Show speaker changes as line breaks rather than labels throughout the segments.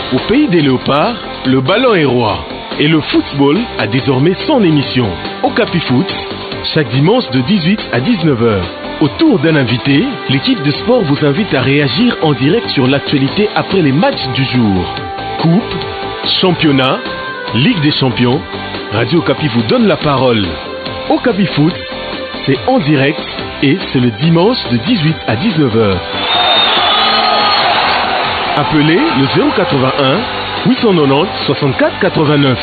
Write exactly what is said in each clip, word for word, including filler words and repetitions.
Au pays des léopards, le ballon est roi. Et le football a désormais son émission. Okapi Foot, chaque dimanche de dix-huit à dix-neuf heures. Autour d'un invité, l'équipe de sport vous invite à réagir en direct sur l'actualité après les matchs du jour. Coupe, championnat, Ligue des champions, Radio Okapi vous donne la parole. Okapi Foot, c'est en direct et c'est le dimanche de dix-huit à dix-neuf heures. Appelez le zéro quatre-vingt-un huit cent quatre-vingt-dix soixante-quatre quatre-vingt-neuf.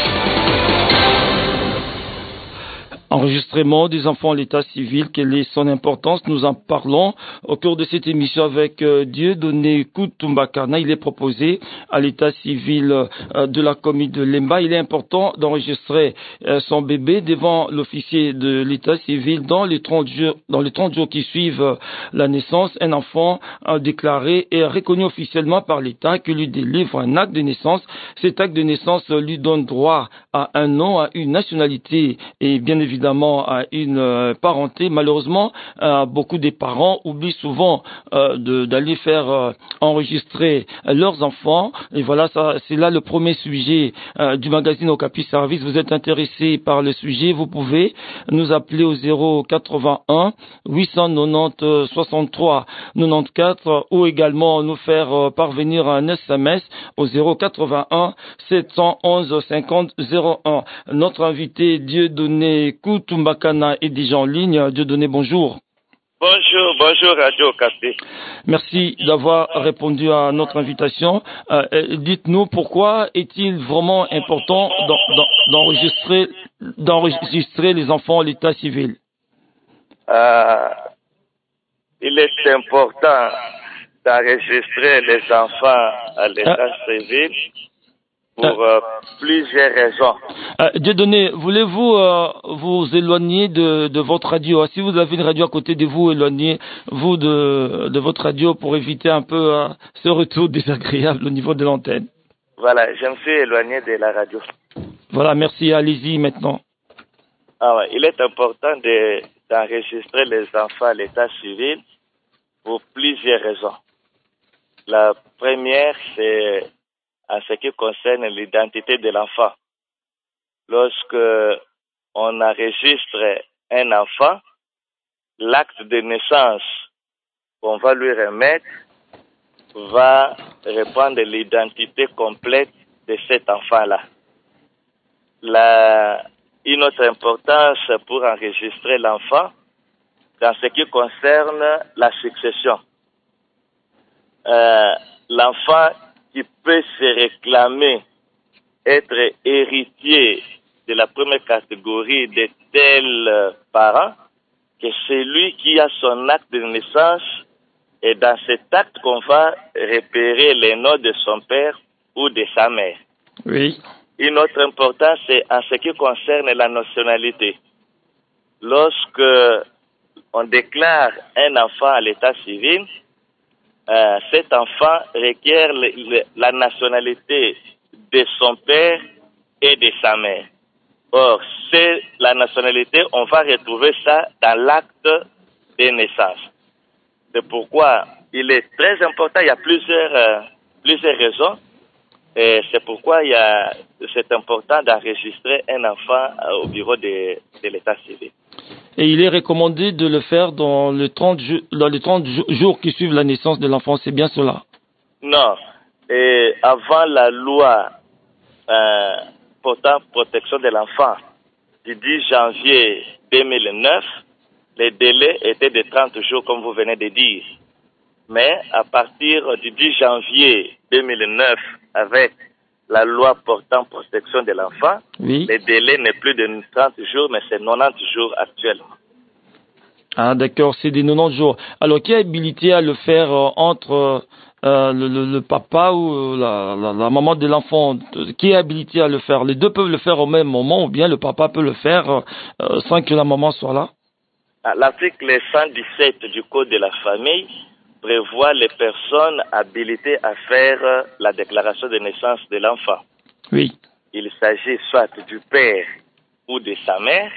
Enregistrement des enfants à l'état civil, quelle est son importance? Nous en parlons au cours de cette émission avec euh, Dieudonné Koutumbakana. Il est proposé à l'état civil euh, de la commune de Lemba. Il est important d'enregistrer euh, son bébé devant l'officier de l'état civil dans les trente jours, dans les trente jours qui suivent euh, la naissance. Un enfant euh, déclaré et reconnu officiellement par l'État qui lui délivre un acte de naissance. Cet acte de naissance euh, lui donne droit à un nom, à une nationalité et bien évidemment évidemment à une euh, parenté. Malheureusement, euh, beaucoup des parents oublient souvent euh, de, d'aller faire euh, enregistrer leurs enfants. Et voilà, ça, c'est là le premier sujet euh, du magazine Okapi Service. Vous êtes intéressé par le sujet, vous pouvez nous appeler au zéro quatre-vingt-un huit cent quatre-vingt-dix soixante-trois quatre-vingt-quatorze ou également nous faire euh, parvenir un S M S au zéro quatre-vingt-un sept cent onze cinquante zéro un. Notre invité Dieudonné Koutumbakana est déjà en ligne. Dieudonné, bonjour.
Bonjour, bonjour Radio Okapi.
Merci d'avoir répondu à notre invitation. Euh, dites-nous pourquoi est-il vraiment important d'en, d'en, d'enregistrer, d'enregistrer les enfants à l'état civil?
euh, Il est important d'enregistrer les enfants à l'état euh, civil pour euh, plusieurs raisons.
Euh, Dieudonné, voulez-vous euh, vous éloigner de, de votre radio? Si vous avez une radio à côté de vous, éloignez-vous de, de votre radio pour éviter un peu euh, ce retour désagréable au niveau de l'antenne.
Voilà, je me suis éloigné de la radio.
Voilà, merci. Allez-y maintenant.
Ah ouais, il est important de, d'enregistrer les enfants à l'état civil pour plusieurs raisons. La première, c'est en ce qui concerne l'identité de l'enfant. Lorsque on enregistre un enfant, l'acte de naissance qu'on va lui remettre va répondre l'identité complète de cet enfant-là. La, une autre importance pour enregistrer l'enfant dans ce qui concerne la succession. Euh, l'enfant qui peut se réclamer être héritier de la première catégorie de tels parents, que celui qui a son acte de naissance, et dans cet acte qu'on va repérer les noms de son père ou de sa mère.
Oui.
Une autre importance, c'est en ce qui concerne la nationalité. Lorsque on déclare un enfant à l'état civil, Euh, cet enfant requiert le, le, la nationalité de son père et de sa mère. Or, c'est la nationalité, on va retrouver ça dans l'acte de naissance. C'est pourquoi il est très important, il y a plusieurs, euh, plusieurs raisons, et c'est pourquoi il y a, c'est important d'enregistrer un enfant euh, au bureau de, de l'état civil.
Et il est recommandé de le faire dans les trente, ju- dans les trente ju- jours qui suivent la naissance de l'enfant, c'est bien cela?
Non. Et avant la loi euh, portant protection de l'enfant du dix janvier deux mille neuf, les délais étaient de trente jours, comme vous venez de dire. Mais à partir du dix janvier deux mille neuf, avec la loi portant protection de l'enfant,
oui.
Le délai n'est plus de trente jours, mais c'est quatre-vingt-dix jours actuellement.
Ah d'accord, c'est des quatre-vingt-dix jours. Alors qui est habilité à le faire euh, entre euh, le, le, le papa ou la, la, la maman de l'enfant? Qui est habilité à le faire? Les deux peuvent le faire au même moment ou bien le papa peut le faire euh, sans que la maman soit là?
L'article cent dix-sept du Code de la famille prévoit les personnes habilitées à faire la déclaration de naissance de l'enfant.
Oui.
Il s'agit soit du père ou de sa mère,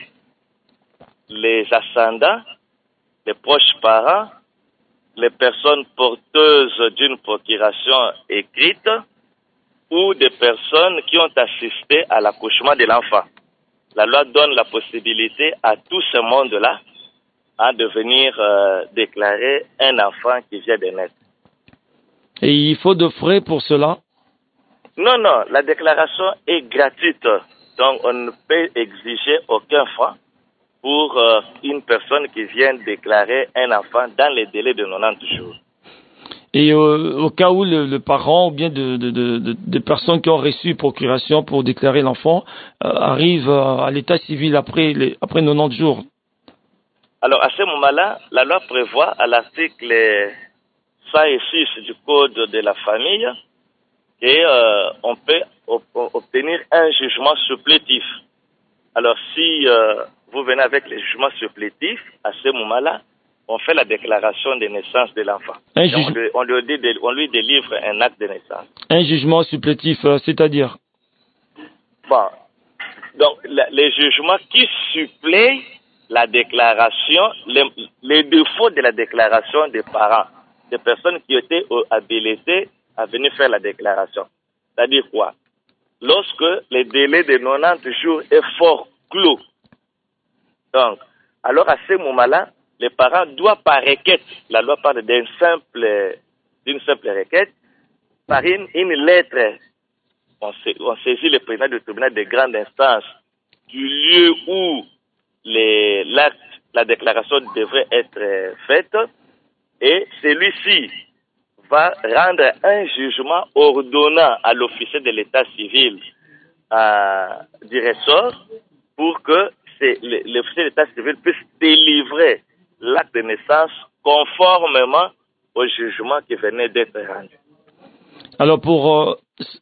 les ascendants, les proches parents, les personnes porteuses d'une procuration écrite, ou des personnes qui ont assisté à l'accouchement de l'enfant. La loi donne la possibilité à tout ce monde-là hein, de venir euh, déclarer un enfant qui vient de naître.
Et il faut de frais pour cela?
Non, non, la déclaration est gratuite. Donc, on ne peut exiger aucun franc pour euh, une personne qui vient déclarer un enfant dans les délais de quatre-vingt-dix jours.
Et euh, au cas où le, le parent ou bien de, de, de, de, de personnes qui ont reçu procuration pour déclarer l'enfant euh, arrivent à l'état civil après, les, après quatre-vingt-dix jours.
Alors, à ce moment-là, la loi prévoit à l'article cent six du Code de la famille et euh, on peut obtenir un jugement supplétif. Alors, si euh, vous venez avec les jugements supplétifs, à ce moment-là, on fait la déclaration de naissance de l'enfant.
Juge...
On, lui, on, lui, on lui délivre un acte de naissance.
Un jugement supplétif, euh, c'est-à-dire?
Bon, donc la, les jugements qui suppléent la déclaration, les, les défauts de la déclaration des parents, des personnes qui étaient habilitées à venir faire la déclaration. C'est-à-dire quoi? Lorsque le délai de quatre-vingt-dix jours est fort clos. Donc, alors à ce moment-là, les parents doivent par requête, la loi parle d'une simple, d'une simple requête, par une, une lettre, on, on saisit le président du tribunal de grande instance du lieu où les, l'acte, la déclaration devrait être faite, et celui-ci va rendre un jugement ordonnant à l'officier de l'état civil euh, du ressort pour que l'officier de l'état civil puisse délivrer l'acte de naissance conformément au jugement qui venait d'être rendu.
Alors pour euh,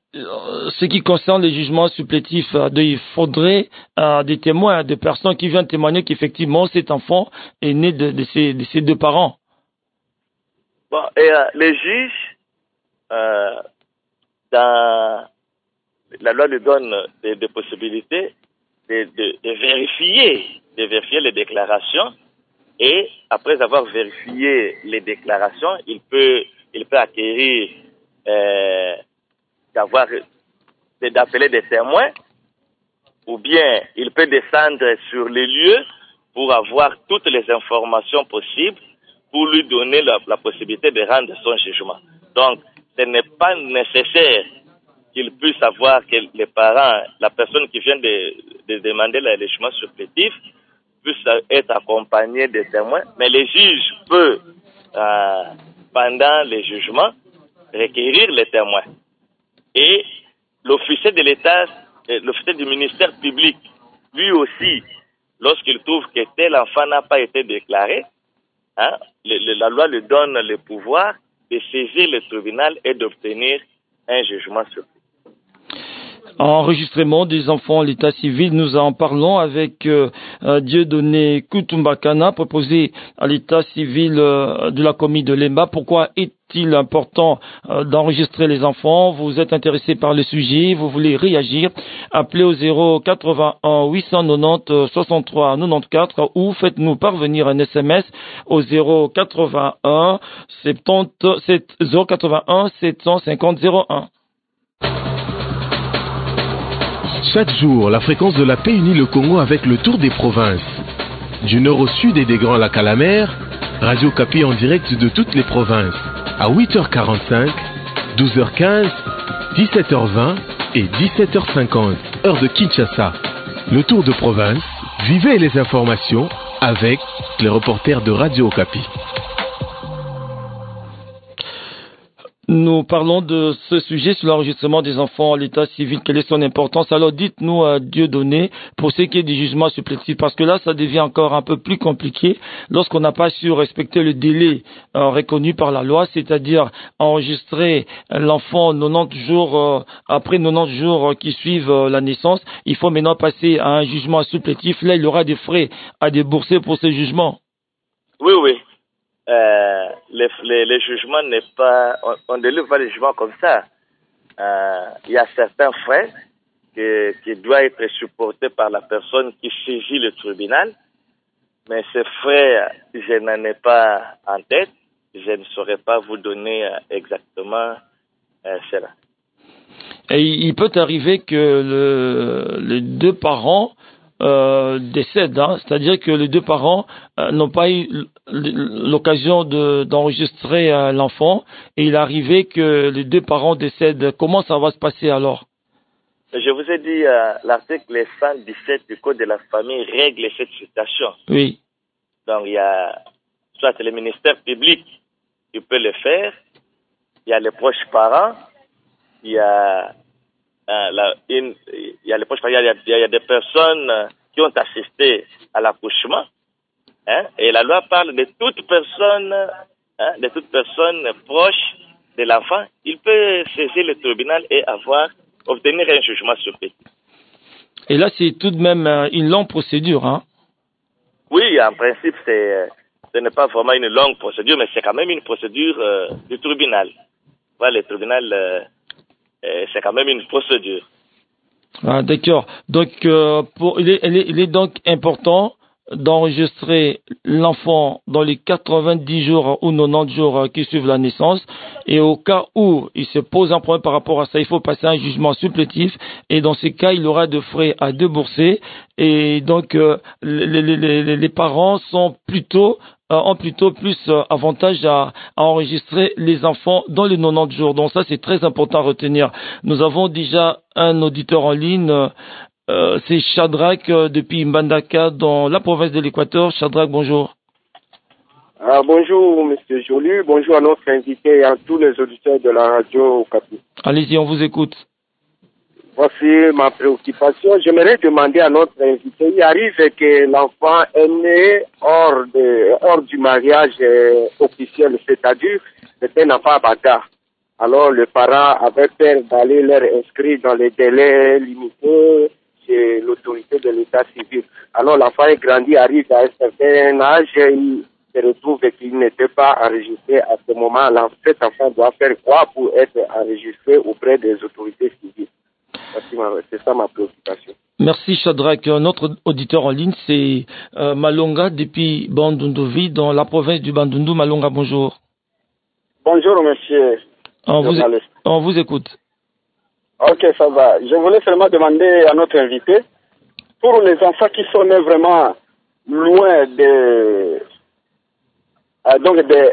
ce qui concerne les jugements supplétifs, euh, il faudrait euh, des témoins, des personnes qui viennent témoigner qu'effectivement cet enfant est né de, de, ses, de ses deux parents.
Bon, et euh, les juges, euh, dans la loi lui donne des, des possibilités de, de, de vérifier, de vérifier les déclarations. Et après avoir vérifié les déclarations, il peut, il peut acquérir, euh, d'avoir, d'appeler des témoins, ou bien il peut descendre sur les lieux pour avoir toutes les informations possibles pour lui donner la, la possibilité de rendre son jugement. Donc, ce n'est pas nécessaire qu'il puisse avoir que les parents, la personne qui vient de, de demander le jugement supplétif, puisse être accompagné des témoins, mais les juges peuvent, euh, pendant les jugements, requérir les témoins. Et l'officier de l'État, l'officier du ministère public, lui aussi, lorsqu'il trouve que tel enfant n'a pas été déclaré, hein, le, le, la loi lui donne le pouvoir de saisir le tribunal et d'obtenir un jugement sur lui.
Enregistrement des enfants à l'état civil, nous en parlons avec euh, Dieudonné Kutumbakana, proposé à l'état civil euh, de la commune de Lemba. Pourquoi est-il important euh, d'enregistrer les enfants? Vous êtes intéressé par le sujet, vous voulez réagir, appelez au zéro quatre-vingt-un huit cent quatre-vingt-dix soixante-trois quatre-vingt-quatorze ou faites-nous parvenir un S M S au zéro quatre-vingt-un sept cent cinquante zéro un.
Chaque jour, la fréquence de la paix unit le Congo avec le tour des provinces. Du nord au sud et des Grands Lacs à la mer, Radio Okapi en direct de toutes les provinces. À huit heures quarante-cinq, douze heures quinze, dix-sept heures vingt et dix-sept heures cinquante, heure de Kinshasa. Le tour de province, vivez les informations avec les reporters de Radio Okapi.
Nous parlons de ce sujet sur l'enregistrement des enfants à l'état civil. Quelle est son importance? Alors dites-nous à Dieudonné pour ce qui est du jugement supplétif, parce que là ça devient encore un peu plus compliqué lorsqu'on n'a pas su respecter le délai euh, reconnu par la loi, c'est-à-dire enregistrer l'enfant quatre-vingt-dix jours euh, après quatre-vingt-dix jours euh, qui suivent euh, la naissance. Il faut maintenant passer à un jugement supplétif. Là il y aura des frais à débourser pour ce jugement.
Oui, oui. Euh, les, les, les jugements n'est pas, on, on délivre pas les jugements comme ça. Euh, il y a certains frais que, qui doivent être supportés par la personne qui saisit le tribunal, mais ces frais, je n'en ai pas en tête, je ne saurais pas vous donner exactement euh, cela.
Et il peut arriver que le, les deux parents euh, décèdent, hein, c'est-à-dire que les deux parents euh, n'ont pas eu l'occasion de, d'enregistrer euh, l'enfant, et il est arrivé que les deux parents décèdent. Comment ça va se passer alors?
Je vous ai dit, euh, l'article cent dix-sept du Code de la famille règle cette situation.
Oui.
Donc, il y a soit le ministère public qui peut le faire, il y a les proches parents, il y a, euh, la, une, il y a les proches parents, il y a, il y a des personnes qui ont assisté à l'accouchement, hein, et la loi parle de toute personne, hein, de toute personne proche de l'enfant. Il peut saisir le tribunal et avoir obtenir un jugement sur pied.
Et là, c'est tout de même une longue procédure, hein?
Oui, en principe, c'est, ce n'est pas vraiment une longue procédure, mais c'est quand même une procédure euh, du tribunal. Voilà, le tribunal, euh, euh, c'est quand même une procédure.
Ah, d'accord. Donc, euh, pour, il, est, il, est, il est donc important d'enregistrer l'enfant dans les quatre-vingt-dix jours ou quatre-vingt-dix jours qui suivent la naissance, et au cas où il se pose un problème par rapport à ça, il faut passer un jugement supplétif, et dans ces cas, il aura de frais à débourser, et donc euh, les, les, les, les parents sont plutôt euh, ont plutôt plus euh, avantage à, à enregistrer les enfants dans les quatre-vingt-dix jours. Donc ça, c'est très important à retenir. Nous avons déjà un auditeur en ligne. Euh, Euh, c'est Shadrach euh, depuis Mbandaka dans la province de l'Équateur. Shadrach, bonjour.
Ah, bonjour, Monsieur Joly. Bonjour à notre invité et à tous les auditeurs de la radio Okapi.
Allez-y, on vous écoute.
Voici ma préoccupation. J'aimerais demander à notre invité, il arrive que l'enfant est né hors, de, hors du mariage euh, officiel, c'est-à-dire c'est un enfant bâtard. Alors, le parent avait peur d'aller leur inscrire dans les délais limités chez l'autorité de l'état civil. Alors, l'enfant est grandi, arrive à un certain âge, il se retrouve qu'il n'était pas enregistré à ce moment-là. Cet enfant doit faire quoi pour être enregistré auprès des autorités civiles? C'est ça ma préoccupation.
Merci Shadrach. Notre auditeur en ligne, c'est euh, Malonga depuis Bandunduvi, dans la province du Bandundu. Malonga, bonjour.
Bonjour, monsieur.
On vous, on vous écoute.
Ok, ça va. Je voulais seulement demander à notre invité, pour les enfants qui sont nés vraiment loin de, euh, donc des,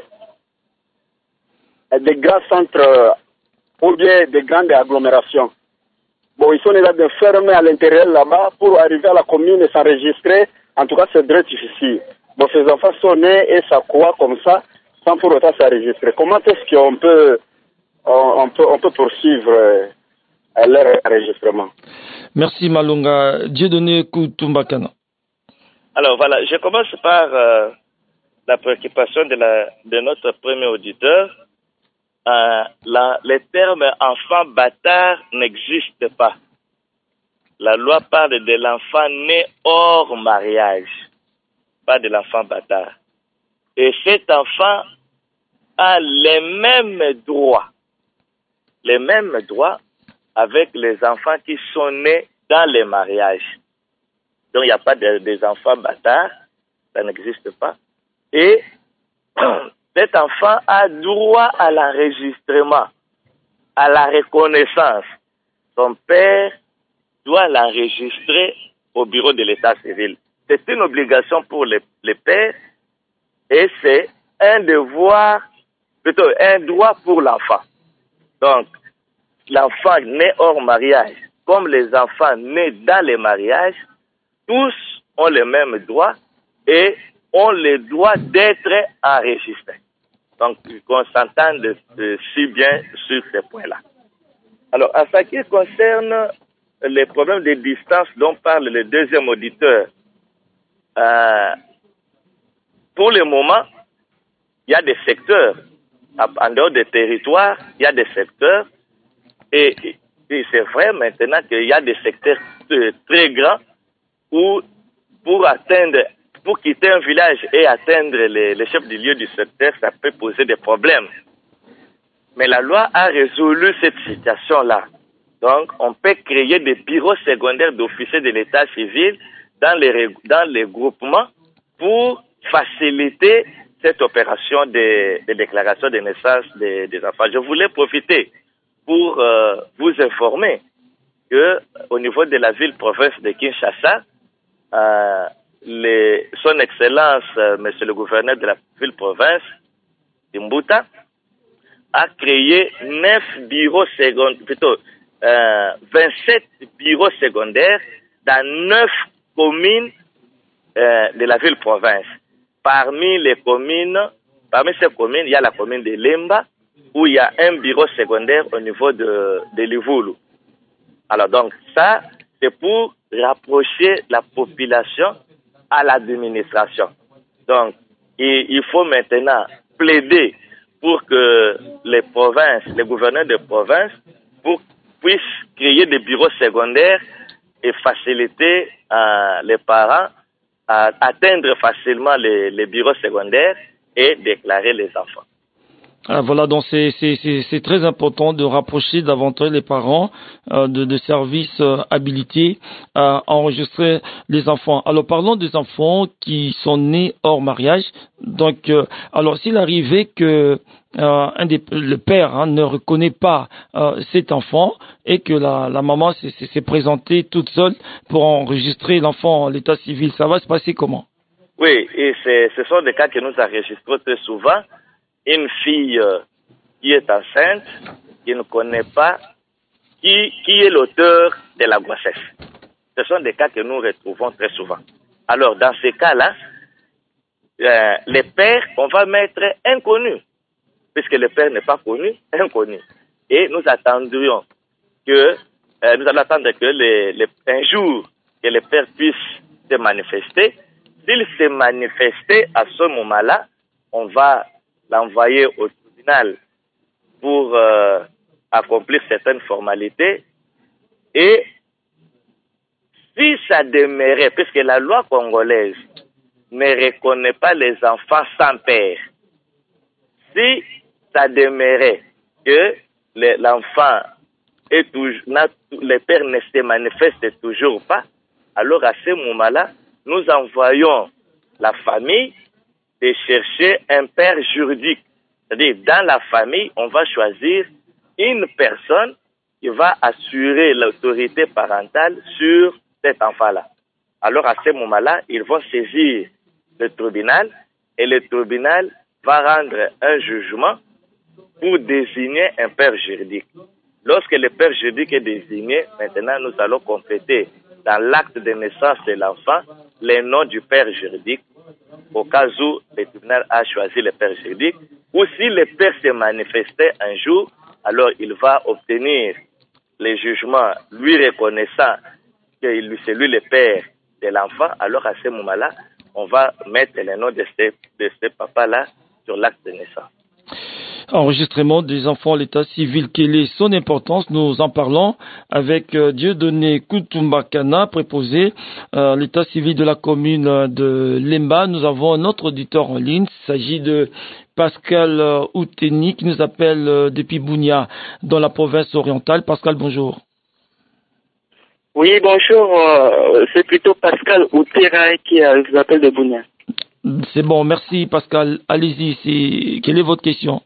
des grands centres ou bien des grandes agglomérations. Bon, ils sont déjà fermés à l'intérieur là-bas pour arriver à la commune et s'enregistrer. En tout cas, c'est très difficile. Bon, ces enfants sont nés et ça croit comme ça, sans pour autant s'enregistrer. Comment est-ce qu'on peut, on, on peut, on peut poursuivre euh, leur enregistrement?
Merci Malonga. Dieudonné Koutumbakana.
Alors voilà, je commence par euh, la préoccupation de, la, de notre premier auditeur. Euh, la, le terme enfant bâtard n'existe pas. La loi parle de l'enfant né hors mariage, pas de l'enfant bâtard. Et cet enfant a les mêmes droits, les mêmes droits avec les enfants qui sont nés dans les mariages. Donc il n'y a pas de, des enfants bâtards, ça n'existe pas. Et cet enfant a droit à l'enregistrement, à la reconnaissance. Son père doit l'enregistrer au bureau de l'état civil. C'est une obligation pour les, les pères et c'est un devoir, plutôt un droit pour l'enfant. Donc, l'enfant né hors mariage, comme les enfants nés dans les mariages, tous ont les mêmes droits et ont le droit d'être enregistrés. Donc, qu'on s'entende si bien sur ces points-là. Alors, en ce qui concerne les problèmes de distance dont parle le deuxième auditeur, euh, pour le moment, il y a des secteurs, en dehors des territoires, il y a des secteurs, et, et c'est vrai maintenant qu'il y a des secteurs très grands où, pour atteindre, pour quitter un village et atteindre les, les chefs du lieu du secteur, ça peut poser des problèmes. Mais la loi a résolu cette situation-là. Donc, on peut créer des bureaux secondaires d'officiers de l'état civil dans les, dans les groupements pour faciliter cette opération de, de déclaration de naissance des, des enfants. Je voulais profiter pour euh, vous informer que au niveau de la ville-province de Kinshasa, euh, les, son Excellence, euh, Monsieur le gouverneur de la ville-province, Mbuta, a créé neuf bureaux secondaires, plutôt euh, vingt-sept bureaux secondaires dans neuf communes euh, de la ville-province. Parmi les communes, parmi ces communes, il y a la commune de Lemba, où il y a un bureau secondaire au niveau de, de Livulu. Alors donc, ça, c'est pour rapprocher la population à l'administration. Donc, il, il faut maintenant plaider pour que les provinces, les gouverneurs de provinces, pour, puissent créer des bureaux secondaires et faciliter euh, les parents à atteindre facilement les, les bureaux secondaires et déclarer les enfants.
Ah, voilà, donc c'est, c'est, c'est, c'est très important de rapprocher davantage les parents euh, de, de services euh, habilités à enregistrer les enfants. Alors parlons des enfants qui sont nés hors mariage. Donc, euh, alors s'il arrivait que euh, un des, le père hein, ne reconnaît pas euh, cet enfant et que la, la maman s'est, s'est présentée toute seule pour enregistrer l'enfant en l'état civil, ça va se passer comment?
Oui, et c'est, ce sont des cas que nous enregistrons très souvent. Une fille euh, qui est enceinte, qui ne connaît pas qui, qui est l'auteur de la grossesse. Ce sont des cas que nous retrouvons très souvent. Alors, dans ces cas-là, euh, les pères, on va mettre inconnus, puisque le père n'est pas connu, inconnu. Et nous attendrions que, euh, nous allons attendre que les, les, un jour, que le père puisse se manifester. S'il s'est manifesté à ce moment-là, on va l'envoyer au tribunal pour euh, accomplir certaines formalités. Et si ça demeurait, puisque la loi congolaise ne reconnaît pas les enfants sans père, si ça demeurait que le, l'enfant est toujours, le père ne se manifeste toujours pas, alors à ce moment-là, nous envoyons la famille de chercher un père juridique. C'est-à-dire, dans la famille, on va choisir une personne qui va assurer l'autorité parentale sur cet enfant-là. Alors, à ce moment-là, ils vont saisir le tribunal et le tribunal va rendre un jugement pour désigner un père juridique. Lorsque le père juridique est désigné, maintenant, nous allons compléter dans l'acte de naissance de l'enfant les noms du père juridique, au cas où le tribunal a choisi le père juridique, ou si le père s'est manifesté un jour, alors il va obtenir le jugement lui reconnaissant que c'est lui le père de l'enfant. Alors à ce moment-là, on va mettre le nom de ce, de ce papa-là sur l'acte de naissance.
Enregistrement des enfants à l'état civil, quelle est son importance? Nous en parlons avec euh, Dieudonné Kutumbakana, préposé à euh, l'état civil de la commune de Lemba. Nous avons un autre auditeur en ligne, il s'agit de Pascal euh, Outeni qui nous appelle euh, depuis Bunia, dans la province orientale. Pascal, bonjour.
Oui, bonjour, euh, c'est plutôt Pascal Outera qui euh, vous appelle de Bunia.
C'est bon, merci Pascal. Allez-y, c'est... quelle est votre question?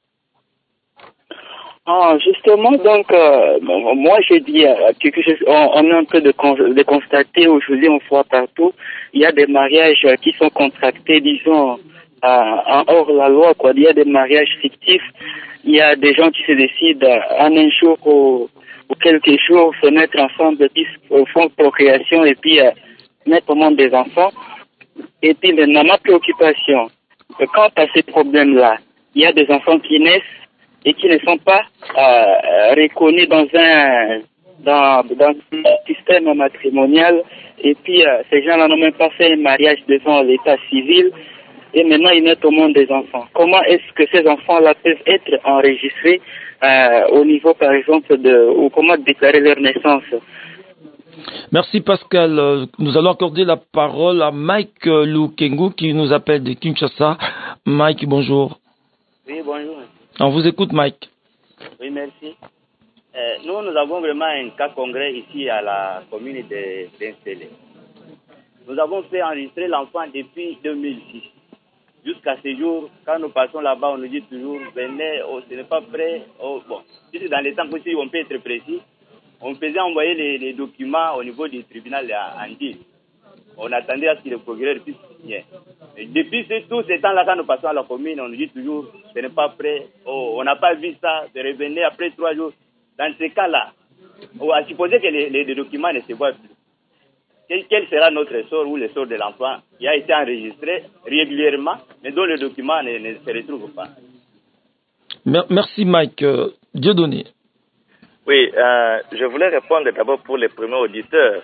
Ah, justement, donc, euh, moi, j'ai dit euh, quelque chose, on, on est en train de, con, de constater aujourd'hui, on voit partout, il y a des mariages qui sont contractés, disons, euh, en hors la loi, quoi. Il y a des mariages fictifs, il y a des gens qui se décident en un jour ou, ou quelques jours se mettre ensemble, qui font procréation et puis euh, mettre au monde des enfants. Et puis, maintenant, ma préoccupation, quant à ces problèmes-là, il y a des enfants qui naissent et qui ne sont pas euh, reconnus dans un dans, dans un système matrimonial, et puis euh, ces gens-là n'ont même pas fait un mariage devant l'état civil, et maintenant ils mettent au monde des enfants. Comment est-ce que ces enfants-là peuvent être enregistrés euh, au niveau, par exemple, de ou comment déclarer leur naissance?
Merci Pascal. Nous allons accorder la parole à Mike Lukengu qui nous appelle de Kinshasa. Mike, bonjour.
Oui, bonjour.
On vous écoute, Mike.
Oui, merci. Euh, nous, nous avons vraiment un cas congrès ici à la commune de d'Instélé. Nous avons fait enregistrer l'enfant depuis deux mille six. Jusqu'à ce jour, quand nous passons là-bas, on nous dit toujours, venez, oh, ce n'est pas prêt. Oh, bon, si d'habitude, dans les temps aussi, on peut être précis, on faisait envoyer les, les documents au niveau du tribunal à Andy. On attendait à ce que le procureur puisse signer. Et depuis ce, tout ce temps-là, quand nous passons à la commune, on nous dit toujours, ce n'est pas prêt, oh, on n'a pas vu ça, de revenir après trois jours. Dans ces cas-là, on a supposé que les, les, les documents ne se voient plus. Quel, quel sera notre sort ou le sort de l'enfant qui a été enregistré régulièrement, mais dont le document ne, ne se retrouve pas?
Merci Mike. Euh, Dieudonné.
Oui, euh, je voulais répondre d'abord pour les premiers auditeurs.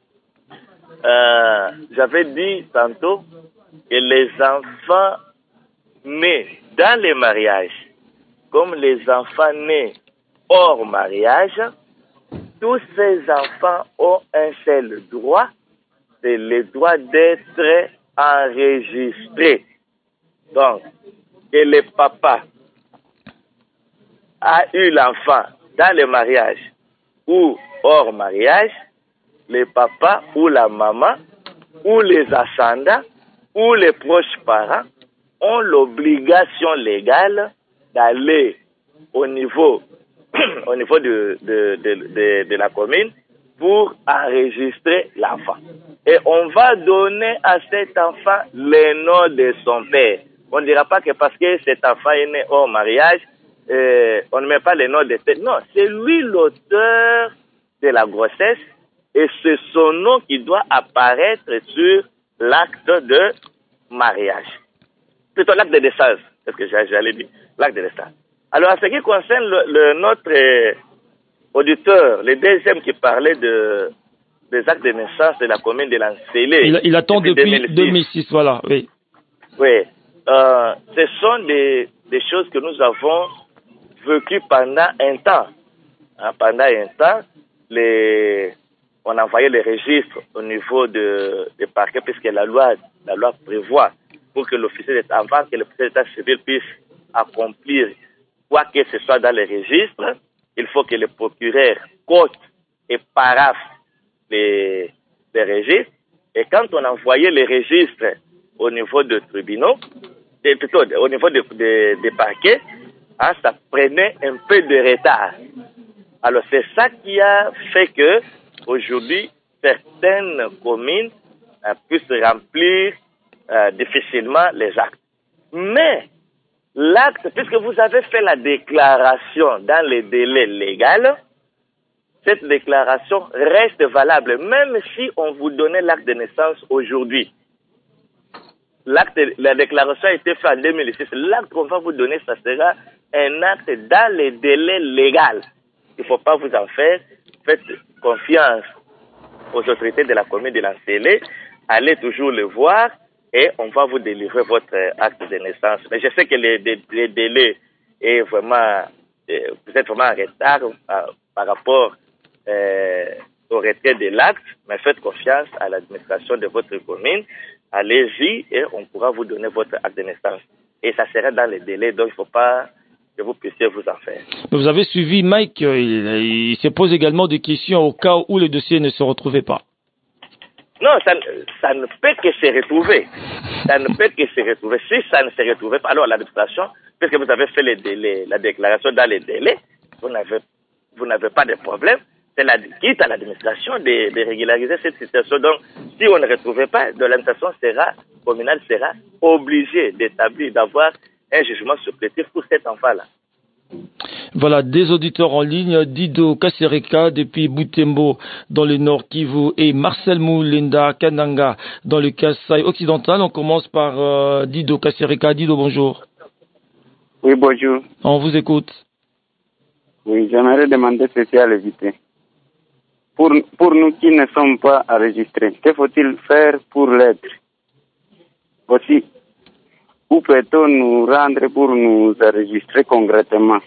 Euh, j'avais dit tantôt que les enfants nés dans les mariages, comme les enfants nés hors mariage, tous ces enfants ont un seul droit, c'est le droit d'être enregistrés. Donc, que le papa a eu l'enfant dans le mariage ou hors mariage, le papa ou la maman ou les ascendants ou les proches parents ont l'obligation légale d'aller au niveau, au niveau de, de, de, de, de la commune pour enregistrer l'enfant. Et on va donner à cet enfant le nom de son père. On ne dira pas que parce que cet enfant est né hors mariage, euh, on ne met pas le nom de tête. Non, c'est lui l'auteur de la grossesse et c'est son nom qui doit apparaître sur l'acte de mariage. Plutôt l'acte de naissance, c'est ce que j'allais dire, l'acte de naissance. Alors, en ce qui concerne le, le, notre euh, auditeur, le deuxième qui parlait de, des actes de naissance de la commune de l'Ancélé.
Il, il attend depuis, depuis deux mille six. deux mille six, voilà, oui.
Oui, euh, ce sont des, des choses que nous avons vécues pendant un temps. Hein, pendant un temps, les, on envoyait les registres au niveau de, de parquet, puisque la loi, la loi prévoit pour que l'officier d'État, avant que l'officier d'État civil puisse accomplir quoi que ce soit dans les registres, il faut que le procureur cote et paraphe les, les registres. Et quand on envoyait les registres au niveau de tribunaux, et plutôt au niveau des de, de parquets, hein, ça prenait un peu de retard. Alors c'est ça qui a fait que aujourd'hui certaines communes euh, puissent remplir euh, difficilement les actes. Mais l'acte, puisque vous avez fait la déclaration dans les délais légaux, cette déclaration reste valable, même si on vous donnait l'acte de naissance aujourd'hui. L'acte, la déclaration a été faite en deux mille six. L'acte qu'on va vous donner, ça sera un acte dans les délais légaux. Il ne faut pas vous en faire. Faites confiance aux autorités de la commune de l'Ancélé. Allez toujours le voir. Et on va vous délivrer votre acte de naissance. Mais je sais que le, le, le délai est vraiment, euh, vous êtes vraiment en retard euh, par rapport euh, au retrait de l'acte, mais faites confiance à l'administration de votre commune. Allez-y et on pourra vous donner votre acte de naissance. Et ça sera dans les délais, donc il ne faut pas que vous puissiez vous en faire.
Vous avez suivi Mike, il, il se pose également des questions au cas où le dossier ne se retrouvait pas.
Non, ça, ça ne peut que se retrouver. Ça ne peut que se retrouver. Si ça ne se retrouvait pas, alors l'administration, puisque vous avez fait les délais, la déclaration dans les délais, vous n'avez, vous n'avez pas de problème. C'est la, quitte à l'administration de, de régulariser cette situation. Donc, si on ne retrouvait pas, l'administration sera, communale sera obligée d'établir, d'avoir un jugement supplétif pour cet enfant-là.
Voilà, des auditeurs en ligne, Dido Kasereka depuis Butembo dans le Nord Kivu et Marcel Moulinda Kananga dans le Kasaï occidental. On commence par euh, Dido Kasereka. Dido, bonjour.
Oui, bonjour.
On vous écoute.
Oui, j'aimerais demander ceci à l'éviter. Pour, pour nous qui ne sommes pas enregistrés, que faut-il faire pour l'être? Aussi, où peut-on nous rendre pour nous enregistrer concrètement?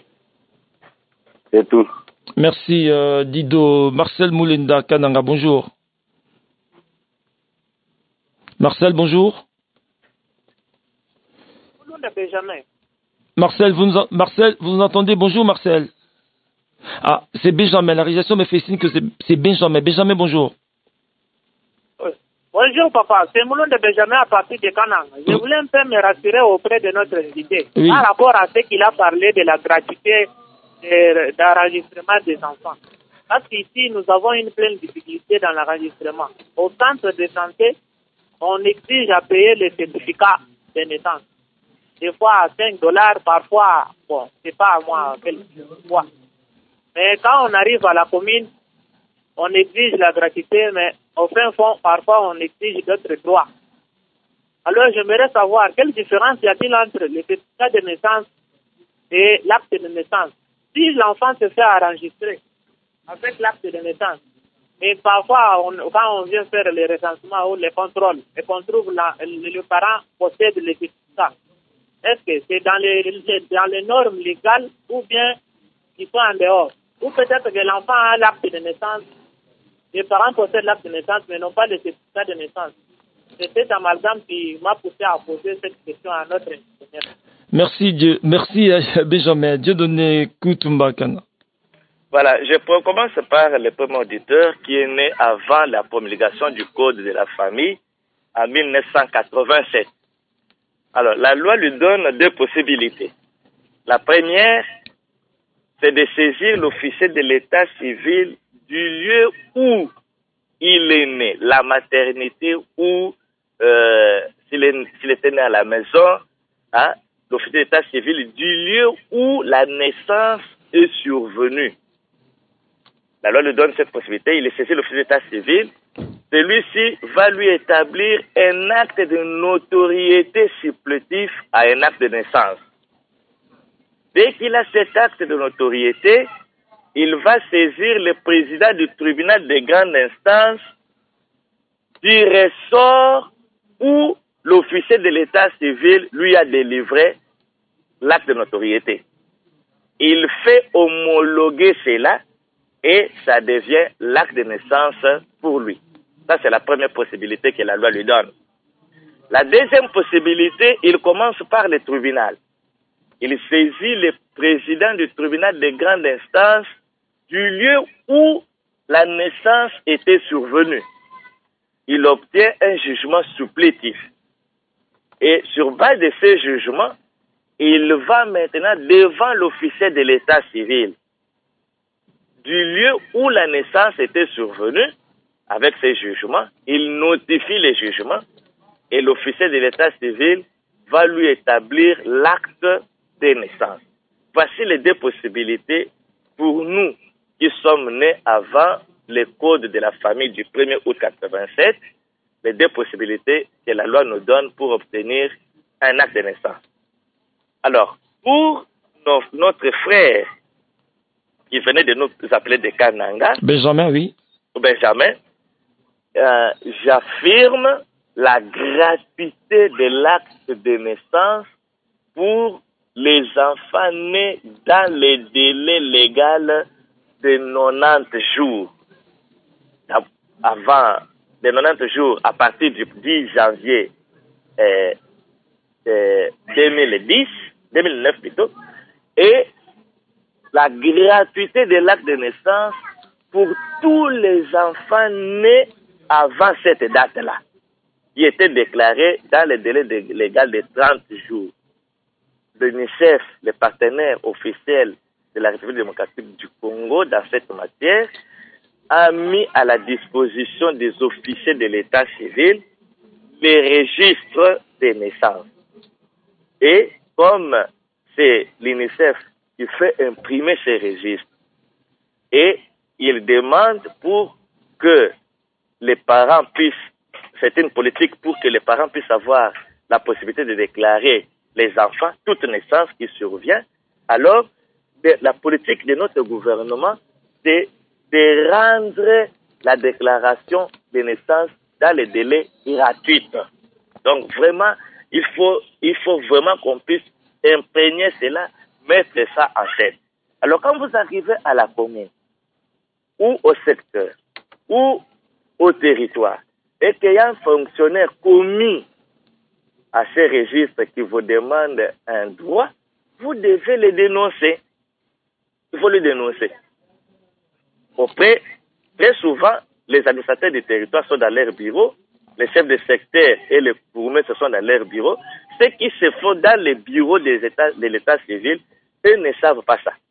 C'est tout.
Merci euh, Dido. Marcel Moulinda Kananga, bonjour. Marcel, bonjour. Marcel, vous nous, Marcel, vous nous entendez? Bonjour Marcel. Ah, c'est Benjamin. La réalisation me fait signe que c'est, c'est Benjamin. Benjamin, bonjour.
Bonjour papa, c'est Moulon de Benjamin à partir de Canang. Je voulais un peu me rassurer auprès de notre invité
Oui.
par rapport à ce qu'il a parlé de la gratuité d'enregistrement des enfants. Parce qu'ici, nous avons une pleine difficulté dans l'enregistrement. Au centre de santé, on exige à payer les certificats de naissance. Des fois à cinq dollars, parfois, bon, c'est pas à moi quel fois. Mais quand on arrive à la commune, on exige la gratuité, mais au fin fond, parfois, on exige d'autres droits. Alors, j'aimerais savoir quelle différence y a-t-il entre le certificat de naissance et l'acte de naissance. Si l'enfant se fait enregistrer avec l'acte de naissance, et parfois, on, quand on vient faire les recensements ou les contrôles, et qu'on trouve la, le, le parent possède le certificat, est-ce que c'est dans les, dans les normes légales ou bien qu'ils sont en dehors? Ou peut-être que l'enfant a l'acte de naissance, les parents possèdent l'acte de naissance, mais n'ont pas le certificat de naissance. C'est cet amalgame qui m'a poussé à poser cette question à notre ingénieur.
Merci Dieu, merci Benjamin. Dieu donné Kutumba Kana.
Voilà, je commence par le premier auditeur qui est né avant la promulgation du Code de la famille en mille neuf cent quatre-vingt-sept. Alors, la loi lui donne deux possibilités. La première, c'est de saisir l'officier de l'état civil du lieu où il est né, la maternité ou euh, s'il, est, s'il était né à la maison, hein, l'officier d'état civil du lieu où la naissance est survenue. La loi lui donne cette possibilité, il est saisi l'officier d'état civil. Celui-ci va lui établir un acte de notoriété supplétif à un acte de naissance. Dès qu'il a cet acte de notoriété, il va saisir le président du tribunal de grande instance du ressort où l'officier de l'état civil lui a délivré l'acte de notoriété. Il fait homologuer cela et ça devient l'acte de naissance pour lui. Ça, c'est la première possibilité que la loi lui donne. La deuxième possibilité, il commence par le tribunal. Il saisit le président du tribunal de grande instance du lieu où la naissance était survenue. Il obtient un jugement supplétif. Et sur base de ce jugement, il va maintenant devant l'officier de l'état civil du lieu où la naissance était survenue. Avec ces jugements, il notifie les jugements et l'officier de l'état civil va lui établir l'acte de naissance. Voici les deux possibilités pour nous qui sommes nés avant le code de la famille du premier août quatre-vingt-sept, les deux possibilités que la loi nous donne pour obtenir un acte de naissance. Alors, pour nos, notre frère qui venait de nous appeler de Kananga,
Benjamin, oui.
Benjamin, euh, j'affirme la gratuité de l'acte de naissance pour les enfants nés dans les délais légaux de quatre-vingt-dix jours. Avant de quatre-vingt-dix jours, à partir du dix janvier euh, euh, deux mille dix, deux mille neuf plutôt, et la gratuité de l'acte de naissance pour tous les enfants nés avant cette date-là, qui était déclarée dans le délai de, légal de trente jours. L'UNICEF, le partenaire officiel de la République démocratique du Congo dans cette matière, a mis à la disposition des officiers de l'état civil les registres des naissances. Et comme c'est l'UNICEF qui fait imprimer ces registres, et il demande pour que les parents puissent, c'est une politique pour que les parents puissent avoir la possibilité de déclarer les enfants, toute naissance qui survient. Alors, de, la politique de notre gouvernement, c'est de rendre la déclaration de naissance dans les délais gratuits. Donc, vraiment, il faut, il faut vraiment qu'on puisse imprégner cela, mettre ça en tête. Alors, quand vous arrivez à la commune, ou au secteur, ou au territoire, et qu'il y a un fonctionnaire commis à ces registres qui vous demande un droit, vous devez le dénoncer. Il faut le dénoncer. Auprès, très souvent, les administrateurs du territoire sont dans leur bureau, les chefs de secteur et les bourgmestres sont dans leur bureau. Ceux qui se font dans les bureaux des états, de l'état civil, eux ne savent pas ça.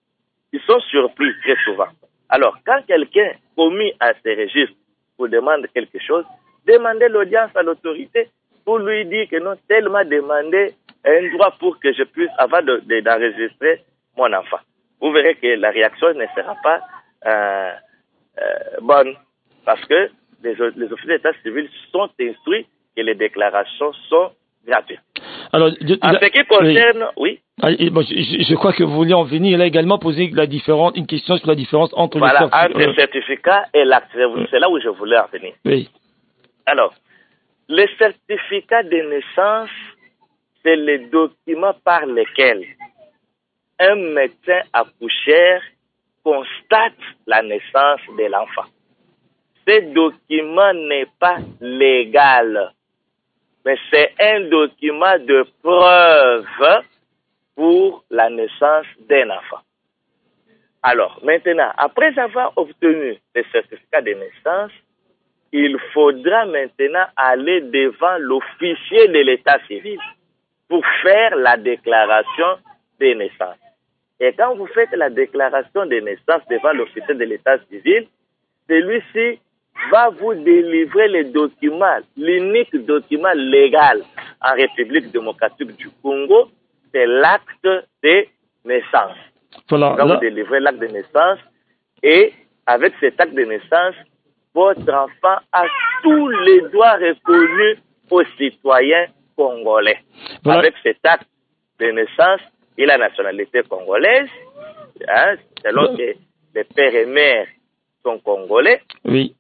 ils sont surpris très souvent. Alors, quand quelqu'un commis à ces registres vous demande quelque chose, demandez l'audience à l'autorité pour lui dire que non, tellement demander un droit pour que je puisse, avant de, de, d'enregistrer mon enfant. Vous verrez que la réaction ne sera pas euh, euh, bonne, parce que les, les officiers d'état civil sont instruits que les déclarations sont gratuites.
Alors, je,
en ce qui concerne, oui.
oui. Bon, je, je crois que vous vouliez en venir là également poser la différence, une question sur la différence entre
voilà,
les certificats.
Entre euh... certificat et l'acte. C'est là où je voulais en venir.
Oui.
Alors, le certificat de naissance, c'est le document par lequel un médecin accoucheur constate la naissance de l'enfant. Ce document n'est pas légal, mais c'est un document de preuve pour la naissance d'un enfant. Alors, maintenant, après avoir obtenu le certificat de naissance, il faudra maintenant aller devant l'officier de l'état civil pour faire la déclaration de naissance. Et quand vous faites la déclaration de naissance devant l'officier de l'état civil, celui-ci va vous délivrer le document, l'unique document légal en République démocratique du Congo, c'est l'acte de naissance.
Voilà,
il va
là...
vous délivrer l'acte de naissance et avec cet acte de naissance, votre enfant a tous les droits reconnus aux citoyens congolais. Voilà. Avec cet acte de naissance, il a la nationalité congolaise, hein, selon que les pères et mères sont congolais.
Oui.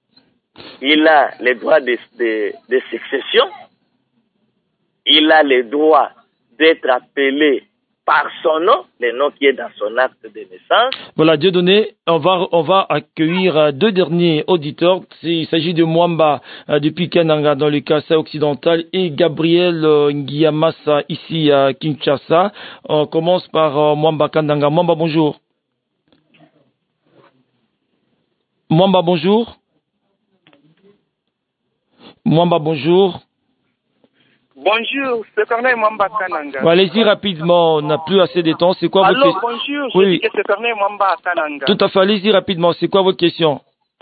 Il a les droits de, de, de succession. Il a les droits d'être appelé par son nom, le nom qui est dans son acte de naissance.
Voilà, Dieudonné, on va, on va accueillir deux derniers auditeurs. Il s'agit de Mwamba euh, depuis Kananga dans le Kasai occidental et Gabriel euh, Ngiyamasa ici à Kinshasa. On commence par euh, Mwamba Kananga. Mwamba, bonjour. Mwamba, bonjour. Mwamba, bonjour.
Bonjour, c'est Corneille Mwamba Kananga.
Bon, allez-y rapidement, on n'a plus assez de temps. C'est quoi
Allô,
votre question?
bonjour, je
oui.
dis que c'est Corneille Mwamba Kananga.
Tout à fait, allez-y rapidement. C'est quoi votre question?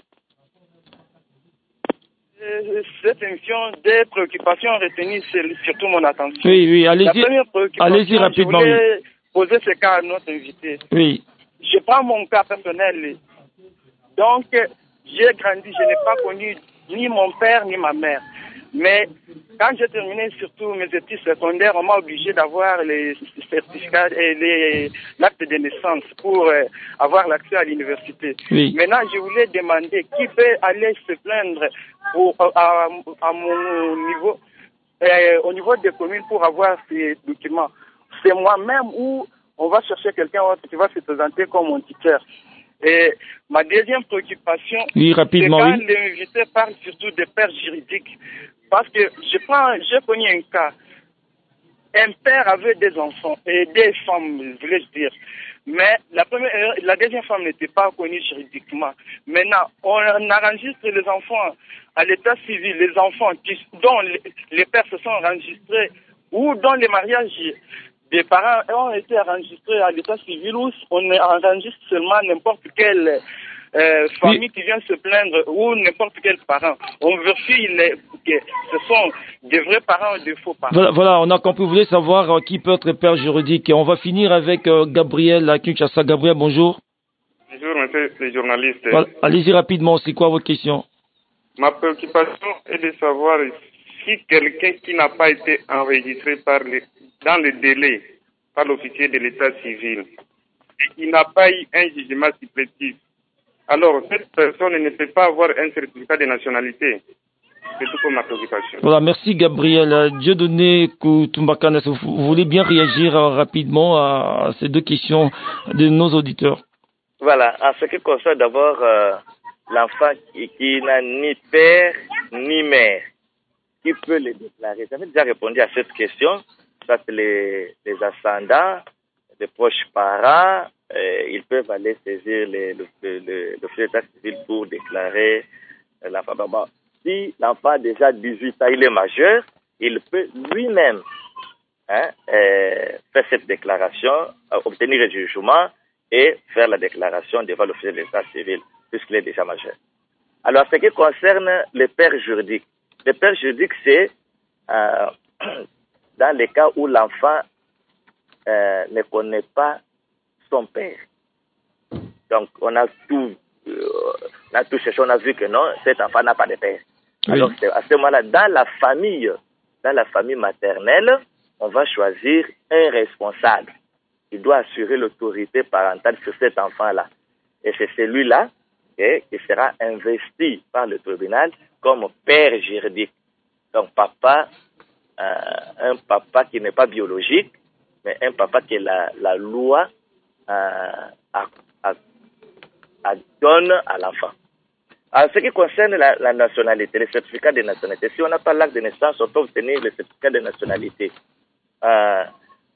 euh, Cette émission, des préoccupations retenues surtout mon attention.
Oui, oui, allez-y.
La première préoccupation,
allez-y rapidement.
Je voulais
oui.
poser ce cas à notre invité.
Oui.
Je prends mon cas personnel. Donc, j'ai grandi, je n'ai pas connu ni mon père ni ma mère. Mais quand j'ai terminé surtout mes études secondaires, on m'a obligé d'avoir les certificats et les l'acte de naissance pour euh, avoir l'accès à l'université.
Oui.
Maintenant, je voulais demander qui peut aller se plaindre pour, à, à mon niveau, euh, au niveau des communes pour avoir ces documents. C'est moi-même ou on va chercher quelqu'un qui va se présenter comme mon tuteur. Et ma deuxième préoccupation,
oui, rapidement,
c'est quand
oui.
l'invité parle surtout des pères juridiques. Parce que je prends, j'ai connu un cas. Un père avait des enfants et des femmes, voulais-je dire. Mais la première, la deuxième femme n'était pas connue juridiquement. Maintenant, on enregistre les enfants à l'état civil, les enfants qui, dont les, les pères se sont enregistrés ou dont les mariages des parents ont été enregistrés à l'état civil où on enregistre seulement n'importe quelle euh, famille oui. qui vient se plaindre ou n'importe quel parent. On vérifie les, que ce sont des vrais parents ou des faux parents.
Voilà, voilà, on a compris. Vous voulez savoir euh, qui peut être père juridique. Et on va finir avec euh, Gabriel à Kinshasa. Gabriel, bonjour.
Bonjour, monsieur le journaliste.
Voilà, allez-y rapidement. C'est quoi votre question?
Ma préoccupation est de savoir si quelqu'un qui n'a pas été enregistré par les, dans le délai par l'officier de l'état civil et qui n'a pas eu un jugement supplétif, alors cette personne ne peut pas avoir un certificat de nationalité. C'est tout pour ma préoccupation.
Voilà, merci Gabriel. Dieudonné Koutumbakana, vous voulez bien réagir rapidement à ces deux questions de nos auditeurs?
Voilà, en ce qui concerne d'abord euh, l'enfant qui, qui n'a ni père ni mère, qui peut le déclarer? J'avais déjà répondu à cette question. Ça, c'est les, les ascendants, les proches parents. Euh, ils peuvent aller saisir les, le, le, l'officier d'état civil pour déclarer euh, l'enfant. Bon, si l'enfant a déjà dix-huit ans, il est majeur, il peut lui-même hein, euh, faire cette déclaration, euh, obtenir un jugement et faire la déclaration devant l'officier de l'état civil, puisqu'il est déjà majeur. Alors, ce qui concerne le père juridique, le père juridique, c'est euh, dans les cas où l'enfant euh, ne connaît pas son père. Donc, on a tout, euh, on a tout cherché, on a vu que non, cet enfant n'a pas de père. Oui. Alors, à ce moment-là, dans la famille, dans la famille maternelle, on va choisir un responsable. Il doit assurer l'autorité parentale sur cet enfant-là. Et c'est celui-là eh, qui sera investi par le tribunal comme père juridique. Donc, papa, euh, un papa qui n'est pas biologique, mais un papa que la, la loi euh, a, a, a donne à l'enfant. En ce qui concerne la, la nationalité, le certificat de nationalité, si on n'a pas l'acte de naissance, on peut obtenir le certificat de nationalité. Euh,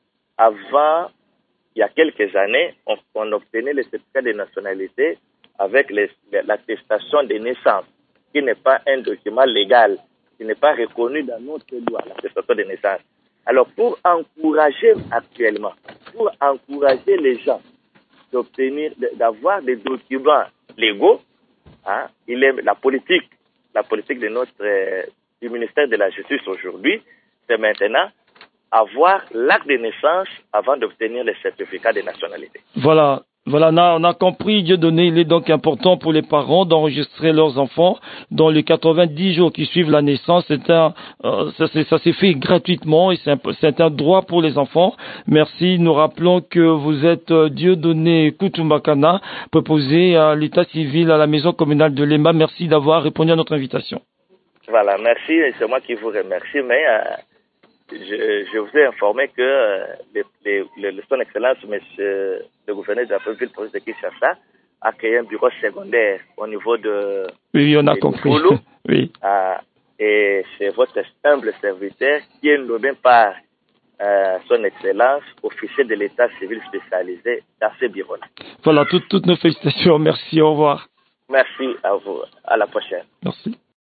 avant, il y a quelques années, on, on obtenait le certificat de nationalité avec les, l'attestation de naissance, qui n'est pas un document légal, qui n'est pas reconnu dans notre loi, l'attestation de naissance. Alors, pour encourager actuellement, pour encourager les gens d'obtenir, d'avoir des documents légaux, hein, il est la politique, la politique de notre euh, du ministère de la Justice aujourd'hui, c'est maintenant avoir l'acte de naissance avant d'obtenir le certificat de nationalité.
Voilà. Voilà, on a, on a compris, Dieu donné, il est donc important pour les parents d'enregistrer leurs enfants dans les quatre-vingt-dix jours qui suivent la naissance. C'est un, euh, ça, c'est, ça s'est fait gratuitement et c'est un, c'est un droit pour les enfants. Merci. Nous rappelons que vous êtes euh, Dieu donné Kutumbakana, proposé à l'état civil à la maison communale de Lema. Merci d'avoir répondu à notre invitation.
Voilà, merci. C'est moi qui vous remercie, mais euh, je, je vous ai informé que euh, les, les, les, son excellence, monsieur le gouverneur de la ville province de Kinshasa, a créé un bureau secondaire au niveau de...
Oui, on a compris.
Koulou,
oui.
Euh, et c'est votre humble serviteur qui est nommé par euh, son excellence, officier de l'état civil spécialisé dans ce bureau-là.
Voilà, toutes, toutes nos félicitations. Merci, au revoir.
Merci à vous. À la prochaine.
Merci.